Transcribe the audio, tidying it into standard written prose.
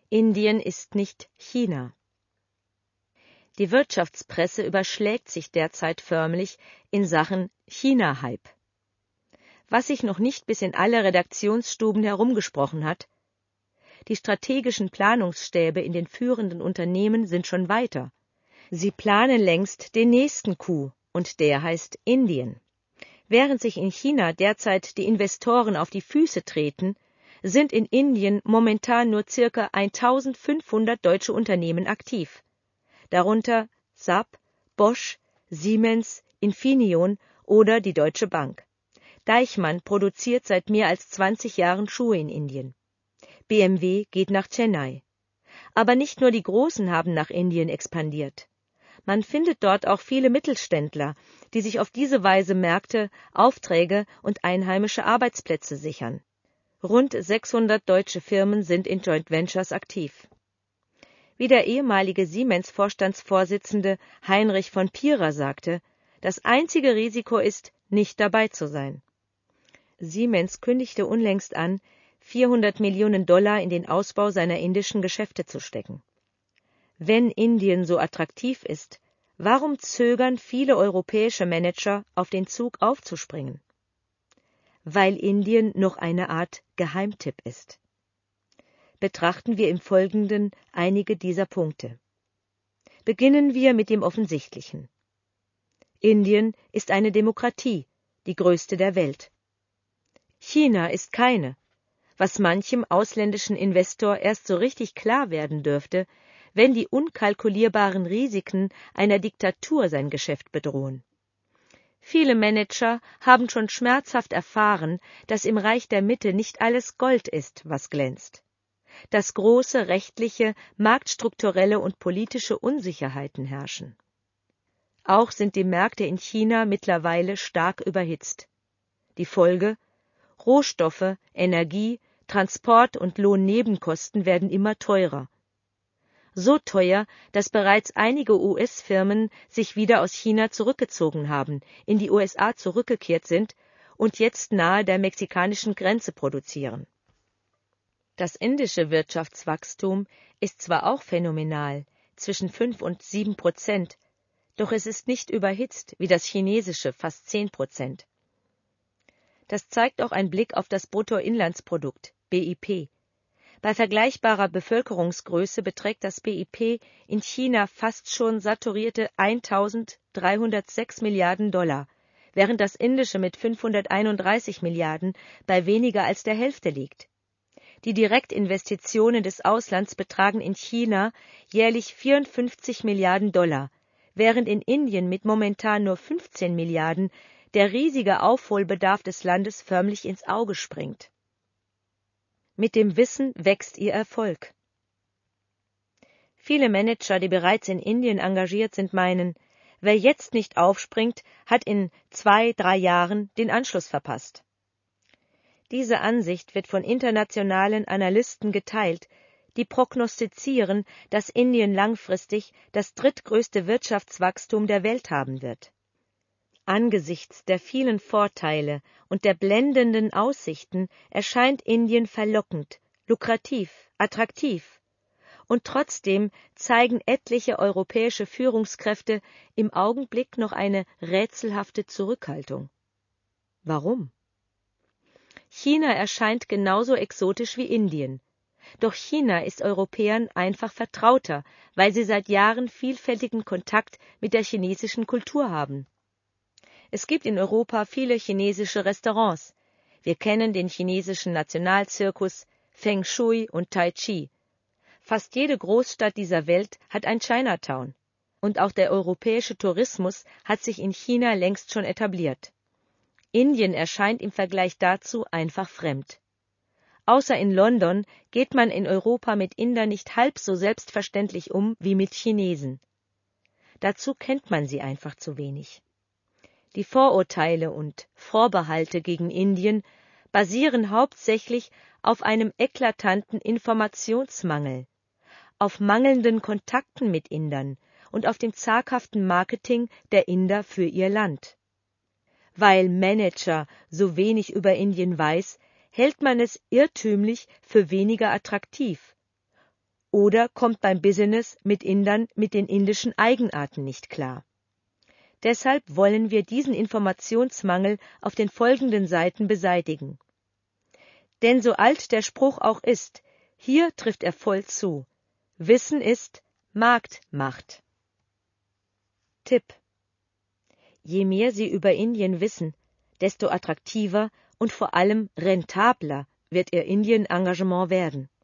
Indien ist nicht China. Die Wirtschaftspresse überschlägt sich derzeit förmlich in Sachen China-Hype. Was sich noch nicht bis in alle Redaktionsstuben herumgesprochen hat: Die strategischen Planungsstäbe in den führenden Unternehmen sind schon weiter. Sie planen längst den nächsten Coup, und der heißt Indien. Während sich in China derzeit die Investoren auf die Füße treten, sind in Indien momentan nur ca. 1500 deutsche Unternehmen aktiv. Darunter SAP, Bosch, Siemens, Infineon oder die Deutsche Bank. Deichmann produziert seit mehr als 20 Jahren Schuhe in Indien. BMW geht nach Chennai. Aber nicht nur die Großen haben nach Indien expandiert. Man findet dort auch viele Mittelständler, die sich auf diese Weise Märkte, Aufträge und einheimische Arbeitsplätze sichern. Rund 600 deutsche Firmen sind in Joint Ventures aktiv. Wie der ehemalige Siemens-Vorstandsvorsitzende Heinrich von Pierer sagte: Das einzige Risiko ist, nicht dabei zu sein. Siemens kündigte unlängst an, $400 Millionen in den Ausbau seiner indischen Geschäfte zu stecken. Wenn Indien so attraktiv ist, warum zögern viele europäische Manager, auf den Zug aufzuspringen? Weil Indien noch eine Art Geheimtipp ist. Betrachten wir im Folgenden einige dieser Punkte. Beginnen wir mit dem Offensichtlichen. Indien ist eine Demokratie, die größte der Welt. China ist keine, was manchem ausländischen Investor erst so richtig klar werden dürfte, wenn die unkalkulierbaren Risiken einer Diktatur sein Geschäft bedrohen. Viele Manager haben schon schmerzhaft erfahren, dass im Reich der Mitte nicht alles Gold ist, was glänzt. Dass große rechtliche, marktstrukturelle und politische Unsicherheiten herrschen. Auch sind die Märkte in China mittlerweile stark überhitzt. Die Folge: Rohstoffe, Energie, Transport und Lohnnebenkosten werden immer teurer. So teuer, dass bereits einige US-Firmen sich wieder aus China zurückgezogen haben, in die USA zurückgekehrt sind und jetzt nahe der mexikanischen Grenze produzieren. Das indische Wirtschaftswachstum ist zwar auch phänomenal, zwischen 5 und 7%, doch es ist nicht überhitzt wie das chinesische, fast 10%. Das zeigt auch ein Blick auf das Bruttoinlandsprodukt, BIP. Bei vergleichbarer Bevölkerungsgröße beträgt das BIP in China fast schon saturierte 1.306 Milliarden $, während das indische mit 531 Milliarden bei weniger als der Hälfte liegt. Die Direktinvestitionen des Auslands betragen in China jährlich 54 Milliarden $, während in Indien mit momentan nur 15 Milliarden der riesige Aufholbedarf des Landes förmlich ins Auge springt. Mit dem Wissen wächst ihr Erfolg. Viele Manager, die bereits in Indien engagiert sind, meinen, wer jetzt nicht aufspringt, hat in 2-3 Jahren den Anschluss verpasst. Diese Ansicht wird von internationalen Analysten geteilt, die prognostizieren, dass Indien langfristig das drittgrößte Wirtschaftswachstum der Welt haben wird. Angesichts der vielen Vorteile und der blendenden Aussichten erscheint Indien verlockend, lukrativ, attraktiv. Und trotzdem zeigen etliche europäische Führungskräfte im Augenblick noch eine rätselhafte Zurückhaltung. Warum? China erscheint genauso exotisch wie Indien. Doch China ist Europäern einfach vertrauter, weil sie seit Jahren vielfältigen Kontakt mit der chinesischen Kultur haben. Es gibt in Europa viele chinesische Restaurants. Wir kennen den chinesischen Nationalzirkus, Feng Shui und Tai Chi. Fast jede Großstadt dieser Welt hat ein Chinatown. Und auch der europäische Tourismus hat sich in China längst schon etabliert. Indien erscheint im Vergleich dazu einfach fremd. Außer in London geht man in Europa mit Indern nicht halb so selbstverständlich um wie mit Chinesen. Dazu kennt man sie einfach zu wenig. Die Vorurteile und Vorbehalte gegen Indien basieren hauptsächlich auf einem eklatanten Informationsmangel, auf mangelnden Kontakten mit Indern und auf dem zaghaften Marketing der Inder für ihr Land. Weil Manager so wenig über Indien weiß, hält man es irrtümlich für weniger attraktiv. oder kommt beim Business mit Indern mit den indischen Eigenarten nicht klar. Deshalb wollen wir diesen Informationsmangel auf den folgenden Seiten beseitigen. Denn so alt der Spruch auch ist, hier trifft er voll zu. Wissen ist Marktmacht. Tipp: Je mehr Sie über Indien wissen, desto attraktiver und vor allem rentabler wird Ihr Indien-Engagement werden.